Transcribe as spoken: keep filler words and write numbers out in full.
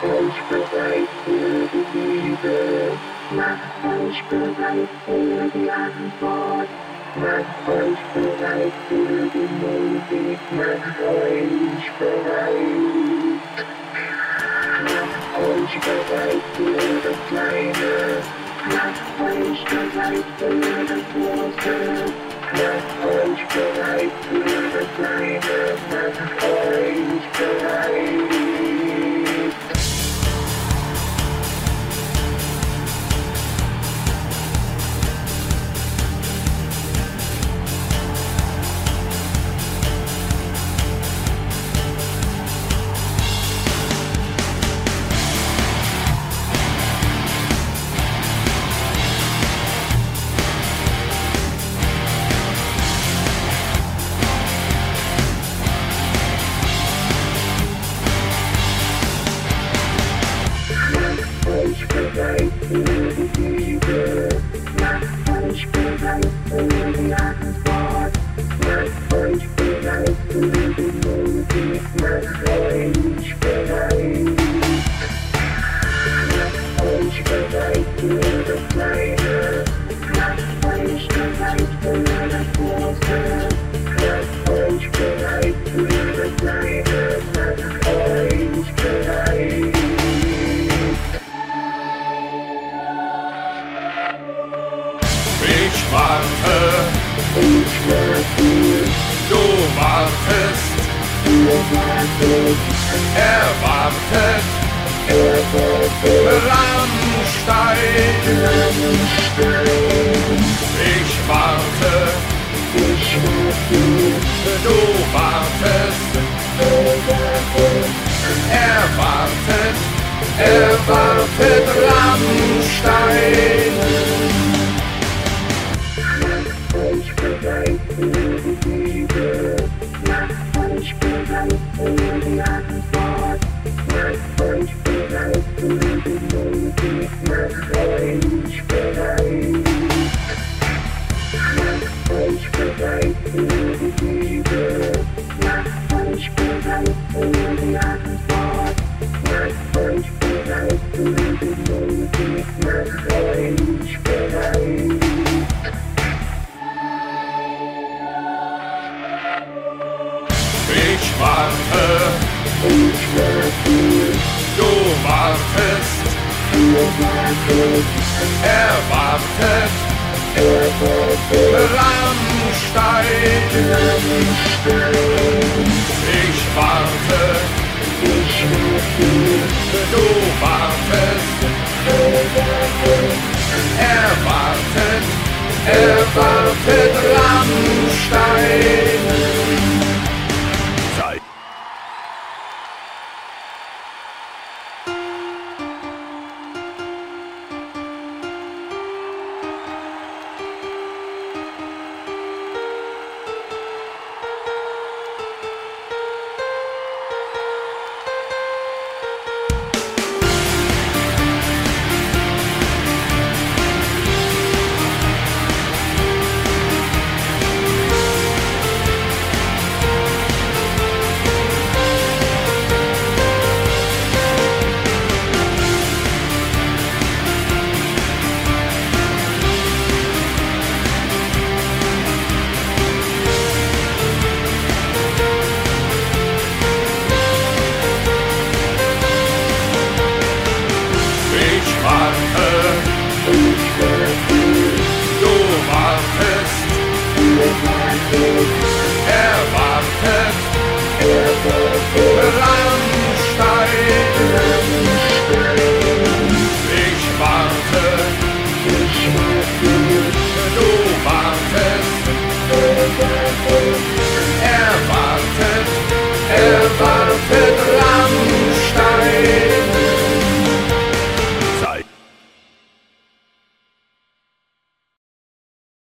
euch bereit für die Liebe, macht euch bereit für die Antwort, macht euch bereit für die Musik, macht euch bereit. Macht euch bereit für das Kleine, macht euch bereit für das Große, macht euch bereit für das Kleine, macht euch bereit. Bereit für die Liebe, macht euch bereit für die Antwort, macht euch bereit für die Musik, macht euch bereit. Macht euch bereit für das Kleine, macht euch bereit für das Große, macht euch bereit für das Kleine, macht euch bereit. Ich warte, Ich warte, du wartest, ihr wartet, er wartet, er wartet, Rammstein. Rammstein. Ich warte, Ich warte, du wartest, er wartet, er wartet, er wartet, Rammstein. macht euch bereit für die Liebe, macht euch bereit für die Antwort, macht euch bereit für die Musik, macht euch bereit. Macht euch bereit für die Liebe, macht euch bereit für die Antwort, macht euch bereit für die Musik, macht euch bereit. Ich warte, Ich warte, du wartest, ihr wartet, er wartet, er wartet, Rammstein. Rammstein. Ich warte, Ich warte, du wartest, er wartet, er wartet, er wartet, Rammstein.